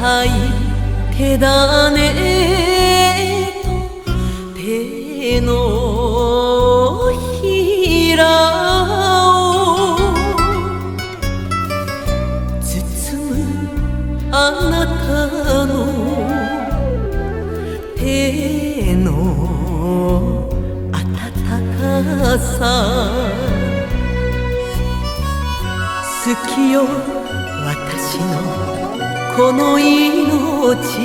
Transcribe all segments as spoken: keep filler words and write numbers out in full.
い手種と手のひらを包むあなたの手の温かさ好きよ私のこの命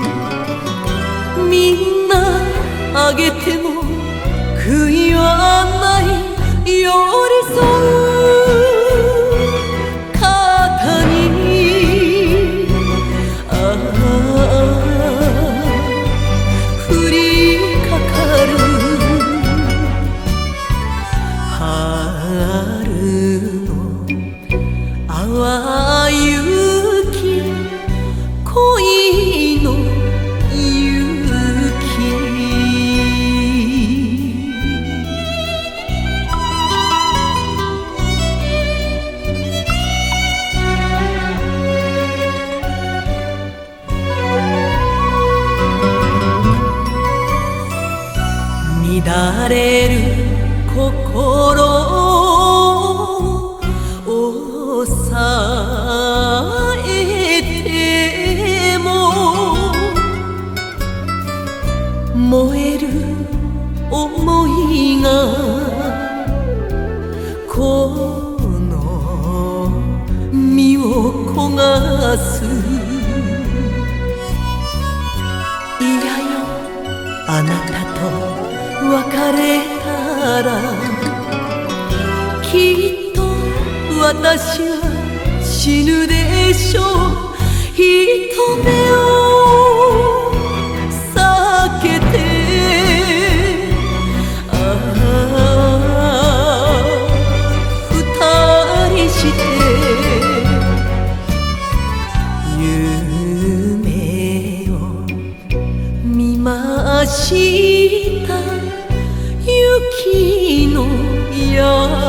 みんなあげても悔いはない寄り添う肩にああ降りかかる春の淡い雪恋の乱れる心を抑えても燃える想いがこの身を焦がすいやよあなたと別れたらきっと私は死ぬでしょう人目を避けてああ二人して夢を見ました雪の宿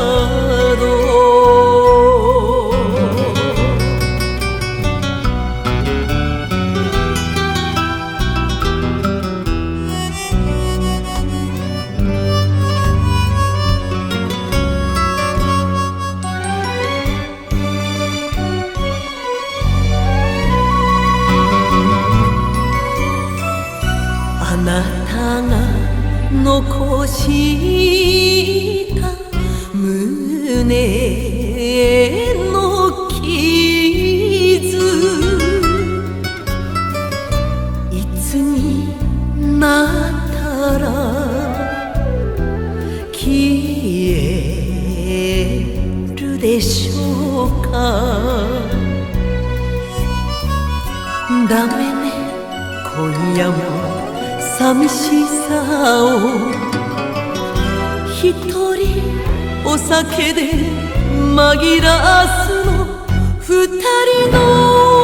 あなたが残した胸の傷いつになったら消えるでしょうかダメね今夜も寂しさを一人お酒で紛らわすの二人の